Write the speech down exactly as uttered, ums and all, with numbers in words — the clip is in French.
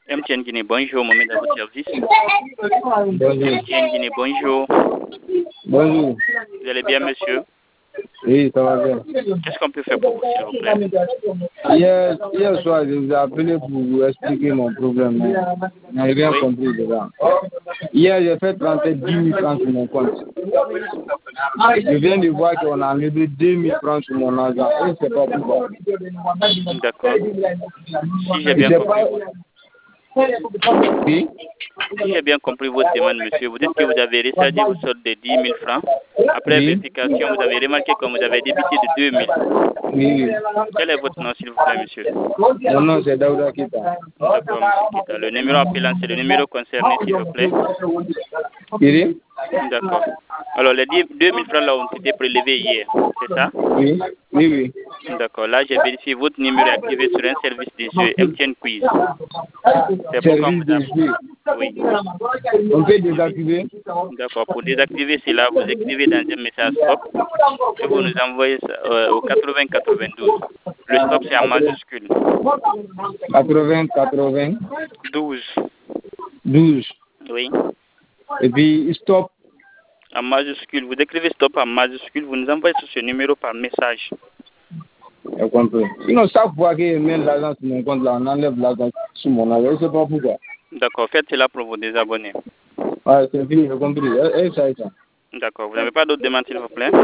M T N Guinée, bonjour, Mohamed à votre service. Bonjour. M T N Guinée, bonjour. Bonjour. Vous allez bien, monsieur? Oui, ça va bien. Qu'est-ce qu'on peut faire pour vous, s'il vous plaît? Hier, hier soir, je vous ai appelé pour vous expliquer mon problème. mais Je n'ai rien Oui. compris dedans. Hier, j'ai fait trente dix mille francs sur mon compte. Je viens de voir qu'on a enlevé deux mille francs sur mon argent. Et c'est pas pourquoi. D'accord. Si j'ai bien Je sais compris, pas. Oui. si j'ai bien compris votre demande, monsieur, vous dites que vous avez rechargé vos soldes de dix mille francs. Après Oui. vérification, vous avez remarqué que vous avez débité de deux mille. Oui, oui. Quel est votre nom, s'il vous plaît, monsieur? Mon nom, c'est Daouda Kita. D'accord, monsieur Kita. Le numéro appelant, c'est le numéro concerné, s'il vous plaît. Oui. D'accord. Alors, les deux mille francs là ont été prélevés hier, c'est ça? Oui. Oui, oui. D'accord. Là, j'ai vérifié votre numéro est activé sur un service des jeux M T N Quiz. C'est pourquoi Service vous de avez... jeu. Oui. On peut désactiver. D'accord. Pour désactiver cela, vous écrivez dans un message stop et vous nous envoyez ça, euh, au quatre-vingts quatre-vingt-douze. Le stop, c'est en majuscule. quatre-vingts quatre-vingts douze. douze. Oui. Et puis stop. En majuscule. Vous écrivez stop en majuscule. Vous nous envoyez sur ce numéro par message. J'ai compris. Sinon, chaque fois que je mets l'argent sur mon compte, là, on enlève l'argent sur mon argent. Je ne sais pas pourquoi. D'accord. Faites cela pour vos désabonnés. Ouais, c'est fini, j'ai compris. Et, et ça et ça. D'accord. Vous n'avez pas d'autres demandes, s'il vous plaît?